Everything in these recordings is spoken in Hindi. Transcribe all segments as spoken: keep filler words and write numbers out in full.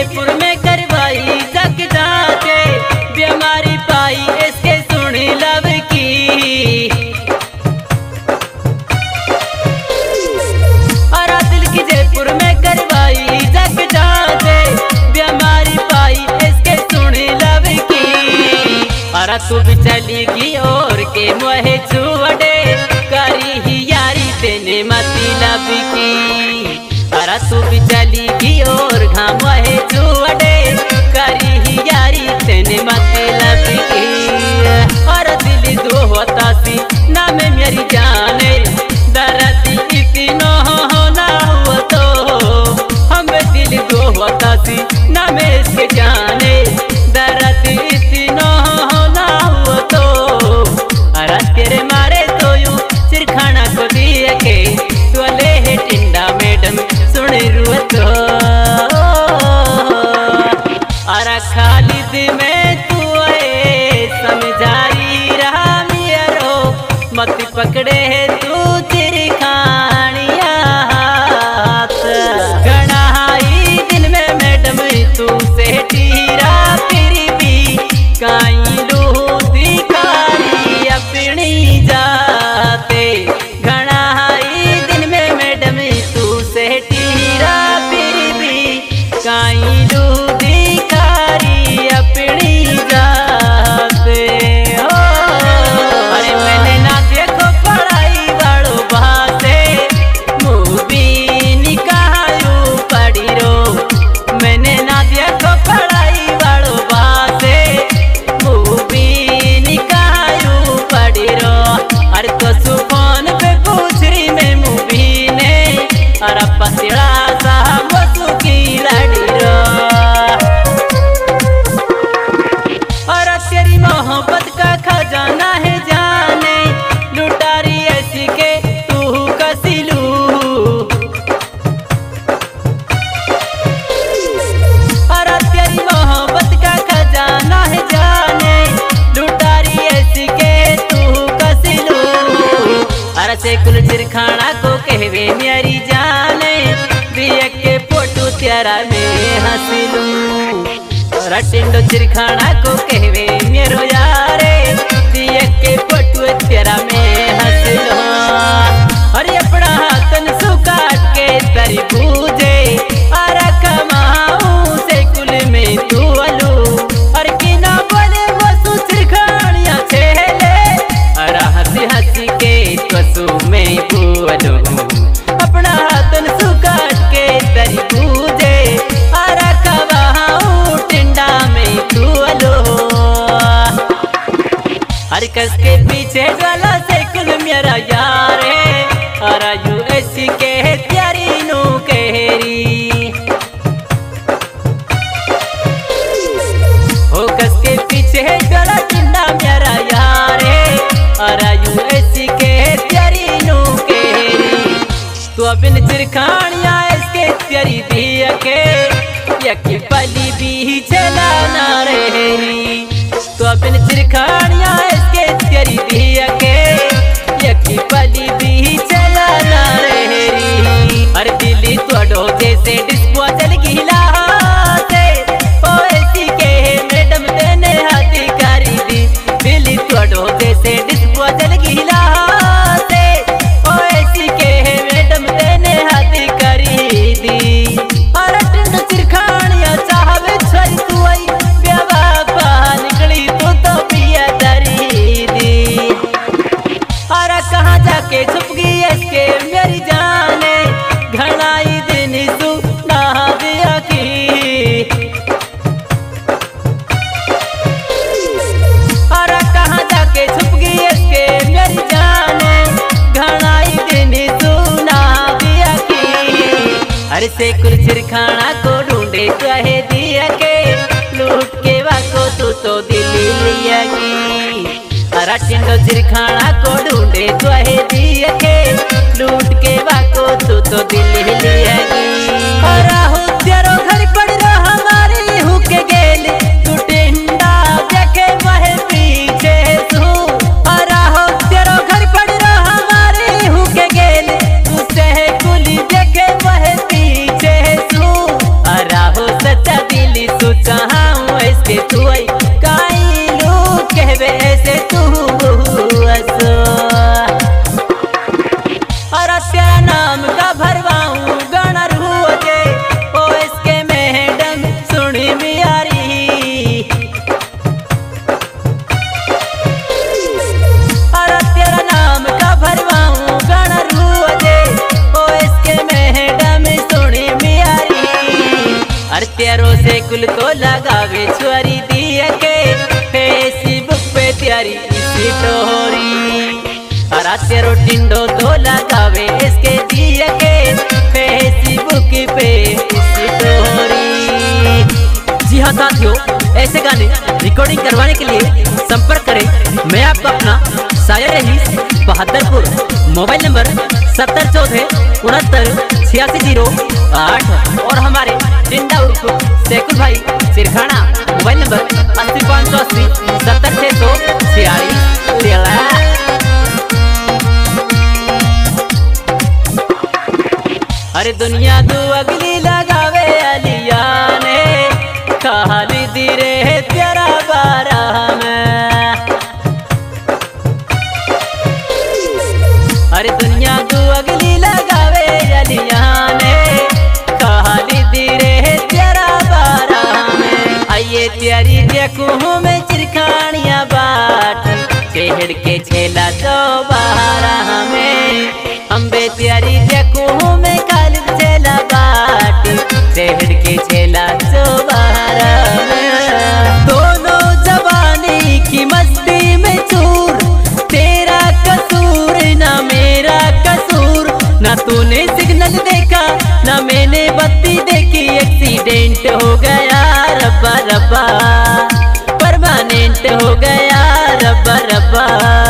जयपुर में करवाई जग जाके बीमारी पाई इसके सुन लब की। और दिल की जयपुर में करवाई जग जाके बीमारी पाई इसके सुन लब की। और तू भी चलेगी और के मोहे छुड़े करी ही यारी तेने मतलब की। अरे तू भी चलेगी और घाम है छुड़े करी ही यारी तेने मतलब की। और दिल दो होता सी नाम मेरी जाने दर्द इतना ना हुआ तो हम दिल दो होता सी नाम इसके जाने दर्द इतना ना हुआ तो। अरे तेरे मारे तो यूं सिर खाना को दिए के टोले है टिंडा मैडम सुन रुत अरे खालिद में तू समझाई रहा मेरो मत पकड़े है तू तेरी खानिया हाथ गणाई दिन में मैडम तू से टीरा फिर भी काई लू दिखारी अपनी जाते गणाई दिन में मैडम तू से टीरा फिर भी काई लू दिखारी अपनी जाते हो। अरे मैंने ना देखो पढ़ाई वालों बाते मूवी निकालू पड़ी रो मैंने ना देखो पढ़ाई वालों बाते मूवी निकालू पड़ी रो। अरे तो सुकून पे पूछ रही मैं मूवी ने अरे पसिड़ा सा वसु की लड़ी रो। और तेरी मोहब्बत का खजाना है जाने लुटारी ऐसी के तू कसिलू। और तेरी मोहब्बत का खजाना है जाने लुटारी ऐसी के तू कसिलू। अरे से कुल चिरखाना को कहवे मेरी जाने दिए के फोटो तेरा में हंसलू। और टिंडो चिरखाना को कहवे मेरो यारे दिए के फोटो तेरा में हंसलू। अरे अपना हाथन सुकाट के तरी पूजे अरे कमाऊं से कुल में तू अलू। और की ना बोले वसु चिरखानिया छेले अरे हंसी हंसी के वसु में बोलू। अपना हाथन सुकाट के तरी पूजे अरे कमाऊं टिंडा में तू अलू। हर कस के पीछे ज्वाला से कुल मेरा यार है और यू ऐसी के प्यारी नू कहरी हो कस के पीछे ज्वाला टिंडा मेरा यार है और यू ऐसी के प्यारी नू कहरी। तू अबिन चिरखानिया इसके प्यारी दिया के यकी पली भी चला ना रही। तो अबिन चिरखानिया इसके तेरी दिया के यकी पली भी चला ना रही। अरे दिल्ली तोड़ो जैसे डिस्पोजल गिला से ओ ऐसी के मैडम तेने हाथी करी दी। दिल्ली तोड़ो जैसे डिस्पोजल गिला से ओ ऐसी के मैडम तेने हाथी करी दी। और टिंड चिरखानिया चाहवे छोरी तू आई बेवाफा निकली तू तो पिया दरी दी। और कहाँ जाके छुप गई इसके मेरी जाने घनाई दिन सु ना दिया की। और कहाँ जाके छुप गई इसके मेरी जाने घनाई दिन सु ना दिया की। अरे से कुल चिरखाना को ढूंढे कहे दिया के लूट के वाको तू तो दिल्ली लिया की। अरे टिंडो चिरखाना को ढूंढे कहे दिया के लूट के वाको तू तो दिल्ली लिया की। और हो तेरो घर पड़ रहा हमारी हुक गेल तू टिंडा देखे वह पीछे तू। और हो तेरो घर पड़ रहा हमारी हुक गेल तू से कुली देखे वह पीछे तू। और हो सच्चा अरे तेरो से कुल तो लगावे छुरी दिए के फेसबुक पे त्यारी स्टोरी। अरे तेरो टिंडो तो लगावे इसके दिए के फेसबुक पे स्टोरी। जी हाँ साथियों, ऐसे गाने रिकॉर्डिंग करवाने के लिए संपर्क करें। मैं आपको अपना शायर रहीस बहादुरपुर, मोबाइल नंबर सत्तर चौदह उनहत्तर छियासी जीरो आठ और हमारे टिंडा उर्फ शेखुल भाई सिरखाना, मोबाइल नंबर अस्सी पाँच सौ अस्सी सत्तर छः सौ छियालीस। अरे दुनिया दू अगली लगावे अलिया ने खाली दिरे तेरा बारह में। अरे दुनिया दू अगली लगावे अलिया ने खाली दिरे तेरा बारह में। आइए त्यारी देखूं मैं चिरखानिया बाट चेहड़ के छेला तो बारह में। अम्बे त्यारी देखूं मैं काल छेला बाट चेहड़ के छेला तो बारह में। दोनों जवानी की मस्ती में चूर, तेरा कसूर ना मेरा कसूर। ना तूने सिग्नल देखा ना मैंने बत्ती देखी, एक्सीडेंट हो गया रब्बा रब्बा, परमानेंट हो गया रब्बा रब्बा।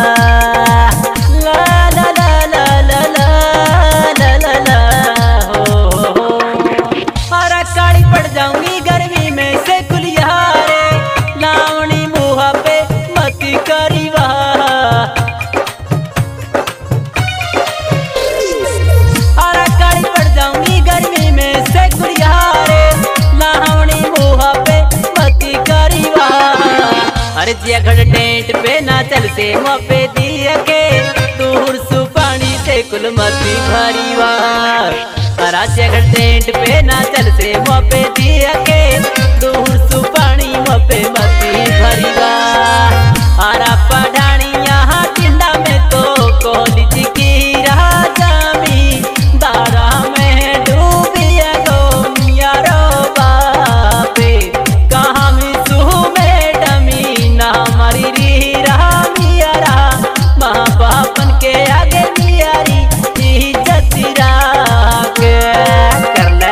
अरे जियागढ़ टेंट पे ना चल से मोपे दिया के दूर सु पानी से कुल मती भरी वार। अरे जियागढ़ टेंट पे ना चल से मोपे दिया के दूर सु पानी मोपे मती भरी वार। आरा पढ़ानी यहाँ टिंडा में तो कॉलेज की राजामी दारा में डूबिया गो यारो बापे कहाँ मिसू में डमी ना हमारी री रहा मियारा माँ बापन के आगे मियारी इज्जत के कर ले।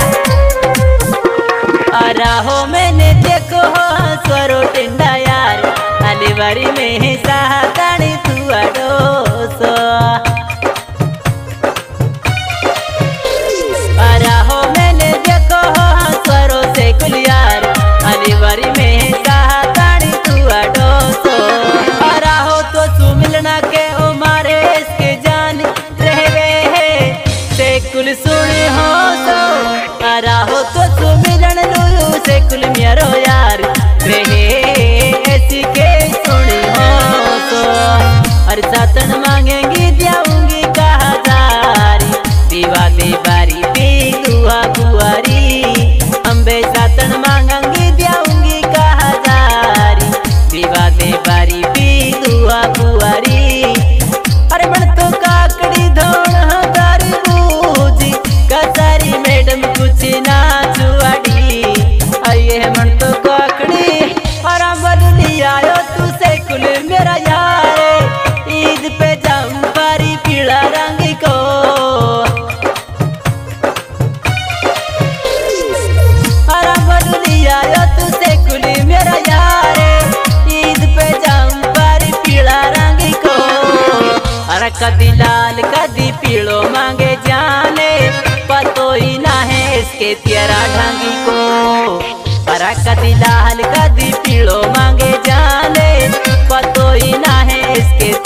अराहो मैंने देखो स्वरो टिंडा यार अलीवारी में सातानी तू अडोसो। अराहो मैंने देखो स्वरो से कुलियार अलीवारी में सातानी तू अडोसो। अराहो तो तू मिलना के ओ मारे इसके जान रह गए से कुल सुने हो तो। अराहो तो तू मिलन लू से कुल म्यारो यार रहे ऐसी के सुनी हो तो। अरे सातन मांगेंगी जाऊंगी कहा जारी दीवा दे बारी दी दुआ बुआरी। अम्बे सातन मांगेंगी जाऊंगी कहा जारी दीवा दे बारी दी दुआ बुआरी। अरे मन तो काकड़ी धोण हजारी बूझी कसारी मैडम कुछ ना चुआड़ी। आइए मन तो काकड़ी हरा बदली आयो तू से कुल मेरा यार ईद पे जम्पारी पीला रंग को। हरा बदली आयो तू से कुल मेरा यार ईद पे जम्पारी पीला रंग को। अरे कदी लाल कदी पीलो मांगे जाने पतो ही ना है इसके तेरा ढंगी को। अरे कदी लाल कदी पीलो मांगे जाने पतो ही ना है इसके